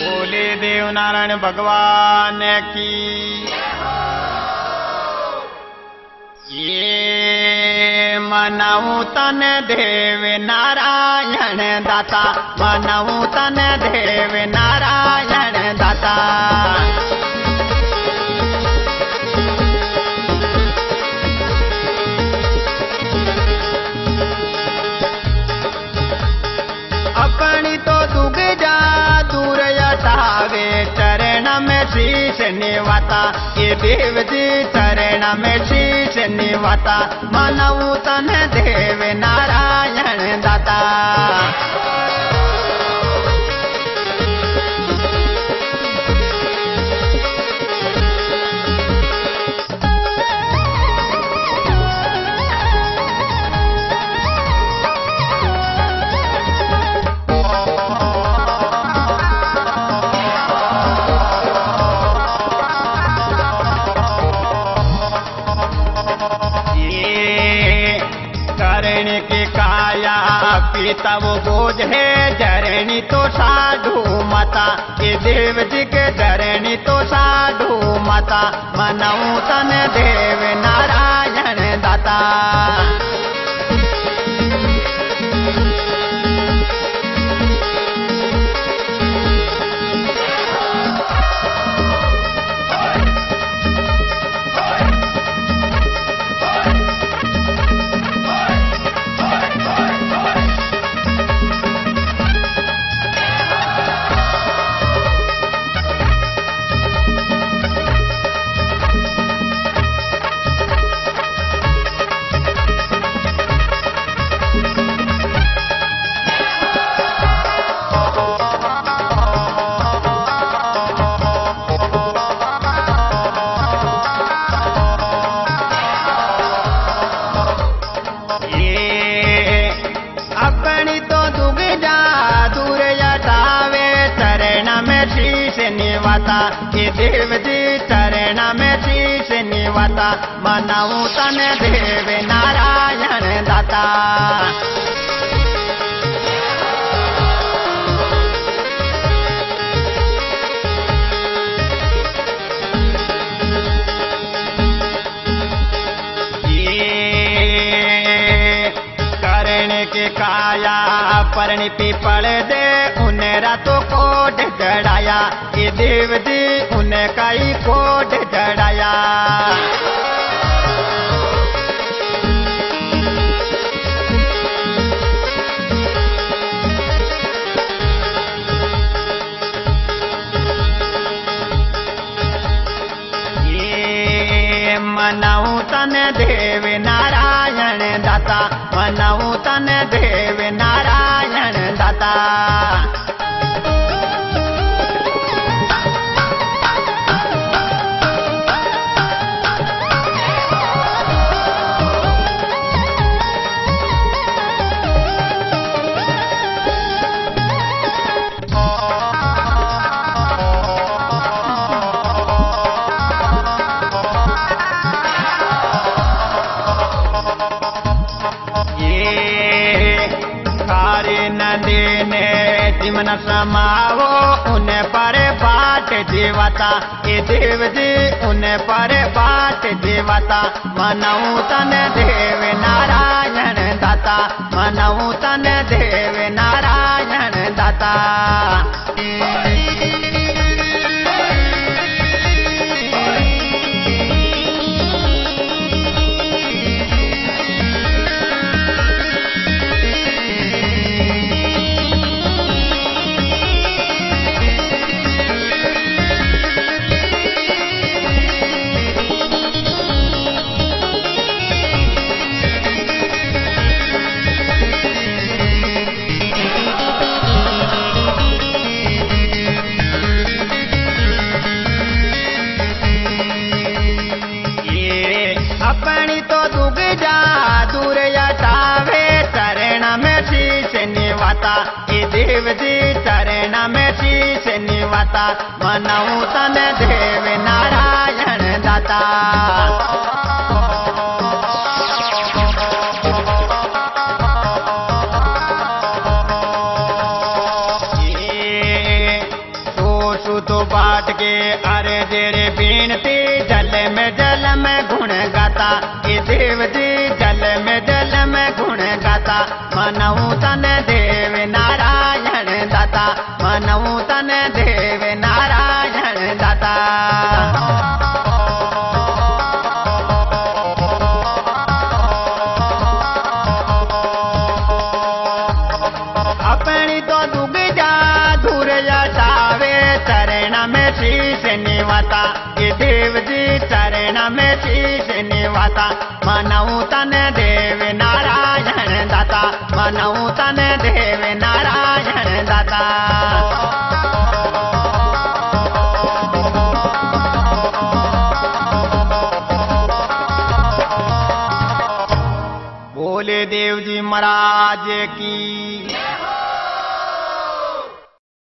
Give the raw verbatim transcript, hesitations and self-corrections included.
बोले देव नारायण भगवान की। ये मनाऊ तन देव नारायण दाता, मनाऊ तन देव नारायण दाता। अपनी तो दुग जा दूर हटावे, चरण में शीश निवाता। ये देव जी चरण में शीश निवाता, मनाऊ तन देव नारायण दाता। करणी की काया पीता वो बोझ है, जरणी तो साधु माता। ये देव जी के जरणी तो साधु माता, मनाऊ तन देव नारायण दाता। अपनी तो दुग जा दूर हटावे, चरण में शीश निवाता। ये देव जी चरण में शीश निवाता, मनाऊ तन देव नारायण दाता। के काया परणी पीपल दे, उन्हें रातों कोट चढ़ाया। ये देव जी उन्हें कई कोट चढ़ाया। ये मनाऊ तन देव नारायण दाता, मनाऊ तन देव नारायण दाता। जिमन समावो उन्हें पर बाट जीवता। ये देव जी उन्हें पर बाट जीवता, मनाऊ तन देव नारायण दाता, मनाऊ तन देव नारायण दाता। अपनी तो दुग जा दूर हटावे, चरण में शीश निवाता। ये देव जी चरण में शीश निवाता, मनाऊ तन देव नारायण दाता। तो बाट के अरे जेरे बीनती जल में जल में गुण गाता ये देव जी जल में जल में गुण गाता मनऊ तन देव नारायण दाता मनऊ तन देव नारायण दाता अपनी तो